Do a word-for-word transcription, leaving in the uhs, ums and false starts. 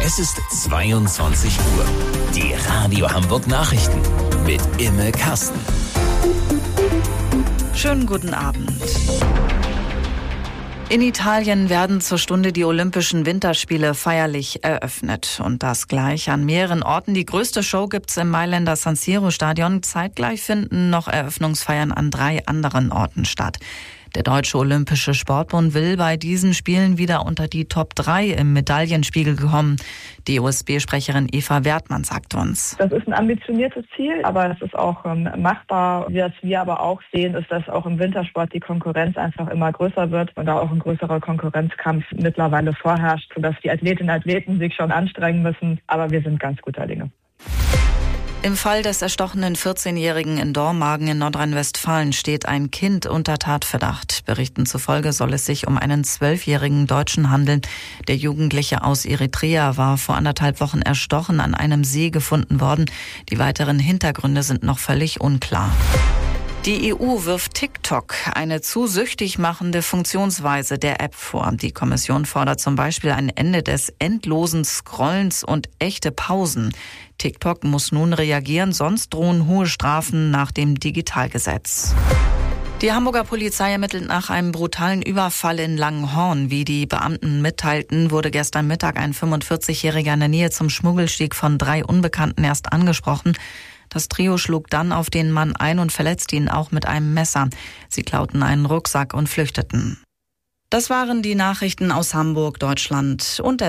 Es ist zweiundzwanzig Uhr. Die Radio Hamburg Nachrichten mit Imme Kasten. Schönen guten Abend. In Italien werden zur Stunde die Olympischen Winterspiele feierlich eröffnet. Und das gleich an mehreren Orten. Die größte Show gibt's im Mailänder San Siro Stadion. Zeitgleich finden noch Eröffnungsfeiern an drei anderen Orten statt. Der Deutsche Olympische Sportbund will bei diesen Spielen wieder unter die Top drei im Medaillenspiegel kommen. Die O S B-Sprecherin Eva Wertmann sagt uns: Das ist ein ambitioniertes Ziel, aber es ist auch ähm, machbar. Was wir aber auch sehen, ist, dass auch im Wintersport die Konkurrenz einfach immer größer wird und da auch ein größerer Konkurrenzkampf mittlerweile vorherrscht, sodass die Athletinnen und Athleten sich schon anstrengen müssen. Aber wir sind ganz guter Dinge. Im Fall des erstochenen vierzehnjährigen in Dormagen in Nordrhein-Westfalen steht ein Kind unter Tatverdacht. Berichten zufolge soll es sich um einen zwölfjährigen Deutschen handeln. Der Jugendliche aus Eritrea war vor anderthalb Wochen erstochen an einem See gefunden worden. Die weiteren Hintergründe sind noch völlig unklar. Die E U wirft TikTok eine zu süchtig machende Funktionsweise der App vor. Die Kommission fordert zum Beispiel ein Ende des endlosen Scrollens und echte Pausen. TikTok muss nun reagieren, sonst drohen hohe Strafen nach dem Digitalgesetz. Die Hamburger Polizei ermittelt nach einem brutalen Überfall in Langenhorn. Wie die Beamten mitteilten, wurde gestern Mittag ein fünfundvierzigjähriger in der Nähe zum Schmuggelsteg von drei Unbekannten erst angesprochen. Das Trio schlug dann auf den Mann ein und verletzte ihn auch mit einem Messer. Sie klauten einen Rucksack und flüchteten. Das waren die Nachrichten aus Hamburg, Deutschland und der